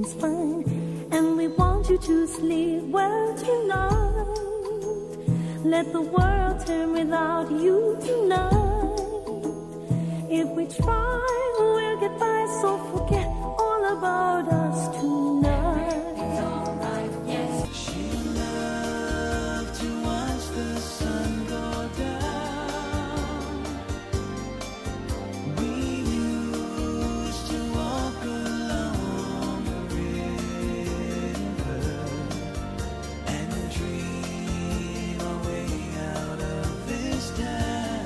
everything's fine, and we want you to sleep well tonight. Let the world turn without you tonight. If we try, we'll get by, so forget all about us tonight. It's all right, yes. She loved to watch the sun go down. We used to walk along the river and dream our way out of this town.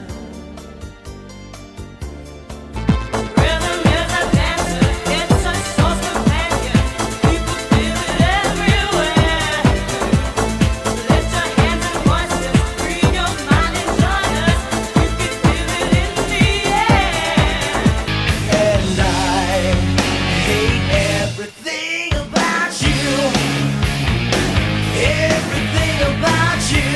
Rhythm is a dancer, it's a source companion. People feel it everywhere. Lift your hands and voices, free your mind and join us. You can feel it in the air. And I hate everything about you. Everything about you.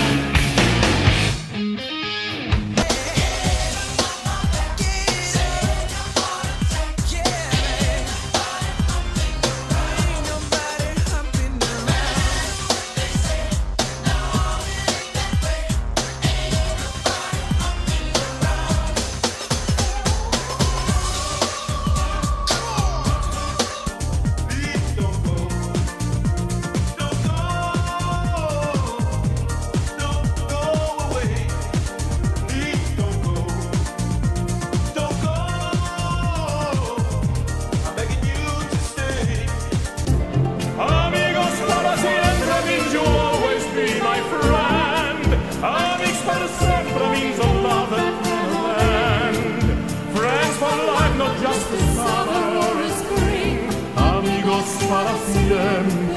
Amigos para siempre means you'll always be my friend. Amigos para siempre means a love and a land. Friends for life, not just the summer or the spring. Amigos para siempre.